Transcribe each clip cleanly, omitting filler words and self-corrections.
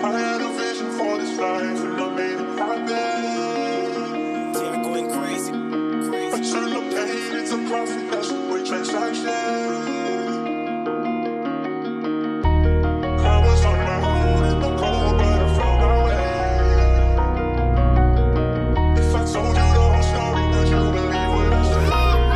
had a vision for this life and I made it happen. Yeah, going crazy. I turned the pain into profit, that's the way transaction. I was on my own in the cold, but I found my way. If I told you the whole story, would you believe what I said?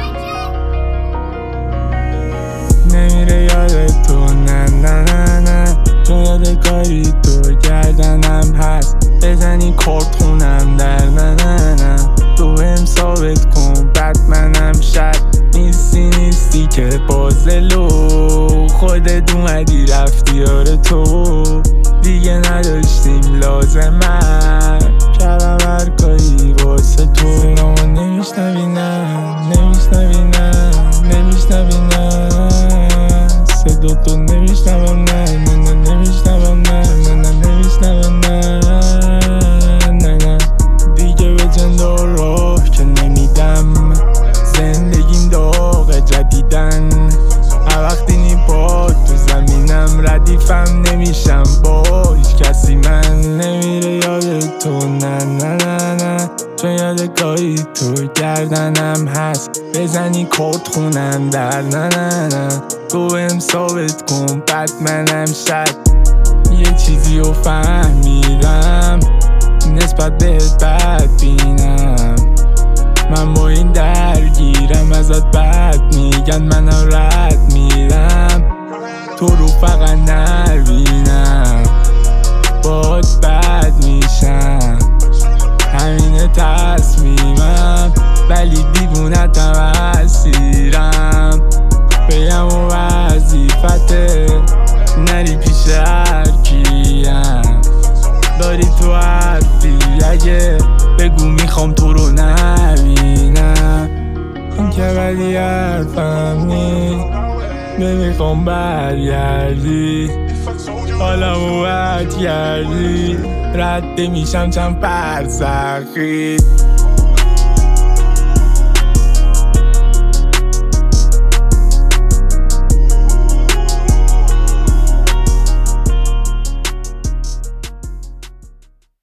نمیره یاد تو نه نه نه نه، چون یادگاری تو گردنم هست. بزنی کارتونم در نه نه نه، تو هم ثابت کن بتمنم شد. نیستی که بازلو خودت اومدی رفتی. آره تو دیگه نداشتیم لازمت، کردم هر کاری واسه تو. صدامو نمیشنوی نه، نمیشنوی نه، نمیشنوی نه، صدا تو نمیشنوم نه نه نه، نمیشنوم نه نه نه، نمیشنوم نه نه نه. دیگه به جنده راه که نمیدم، زندگیم داغ جدیدن. هر وقتی نی پا تو زمینم ردیفم نمیشم با هیچ کسی. من نمیره یاد تو نه نه نه نه، چون یادگاری تو گردنم هست. بزنی کارت خونم در نه نه نه، تو هم ثابت کن بتمنم شد. یه چیزی رو فهمیدم نسبت بهت بد بینم. من با این درگیرم ازت بد میگن، منم رد میرم تو رو فقط نبینم. باهات بد میشم، همینه تصمیمم، ولی دیوونتم اسیرم. بگم و وظیفته نری پیش هرکیم. داری تو حرفی اگه بگو میخوام تو رو نبینم. این که ولی حرفم نی، نمیخوام برگردی. حالمو بد کردی، رد میشم چند فرسخی.